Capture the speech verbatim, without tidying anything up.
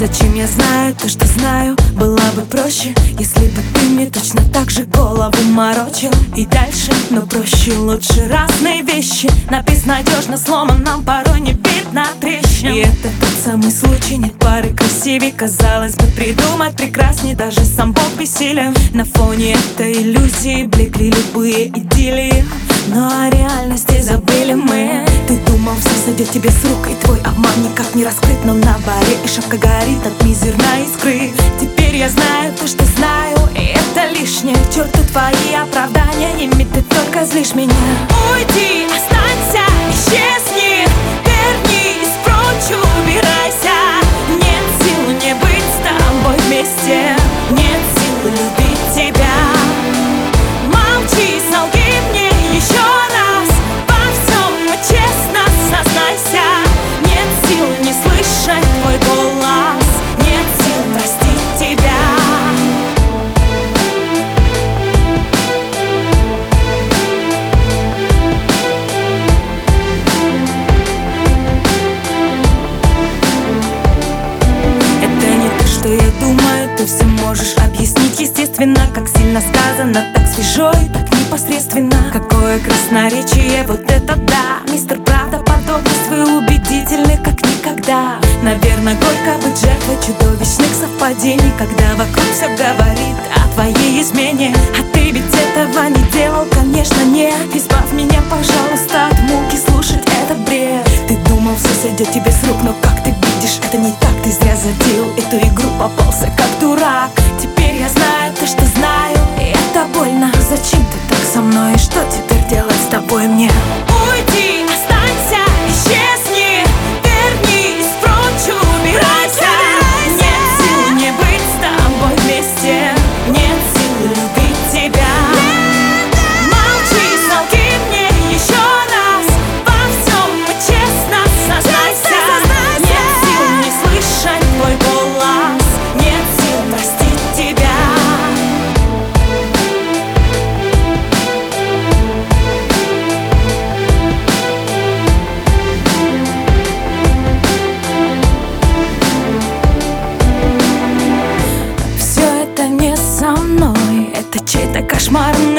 Зачем я знаю то, что знаю? Было бы проще, если бы ты мне точно так же голову морочил. И дальше, но проще, лучше разные вещи. На безнадежно сломанном порой не видно трещин. И это тот самый случай, нет пары красивей. Казалось бы, придумать прекрасней, даже сам Бог бессилен. На фоне этой иллюзии блекли любые идиллии, но о реальности забыли мы. Ты думал, все сойдет тебе с рук, и твой обман никак не раскрыт. Но на баре и шапка горит от мизерной искры. Теперь я знаю то, что знаю, и это лишнее. К черту твои оправдания, ими ты только злишь меня. Уйди, останься, исчезни, вернись прочь, убирайся. Нет сил не быть с тобой вместе, нет сил любить тебя. Молчи, солги мне еще раз, во всем честно сознайся. Нет сил не слышать твой голос, нет сил простить тебя. Это не то, что я думаю, ты все можешь объяснить естественно. Как сильно сказано, так свежо и так непосредственно. Какое красноречие, вот это да. Мистер Правдоподобность, вы убедительны как никогда. Наверное, горько быть жертвой чудовищных совпадений, когда вокруг все говорит о твоей измене. А ты ведь этого не делал, конечно, нет. Избавь меня, пожалуйста, от муки слушать этот бред. Ты думал, все сойдет тебе с рук, но как ты видишь, это не так. Ты зря затеял эту игру, попался как дурак. Теперь я знаю то, что знаю, и это больно. Зачем ты так со мной, и что теперь делать с тобой мне? Уйди, останься, исчезни, вернись прочь, убирайся. Нет сил не быть с тобой вместе, нет сил любить тебя. Молчи, солги мне еще раз, во всем честно сознайся. Нет сил не слышать твой голос, нет сил простить тебя. Все это не со мной, это чей-то кошмар.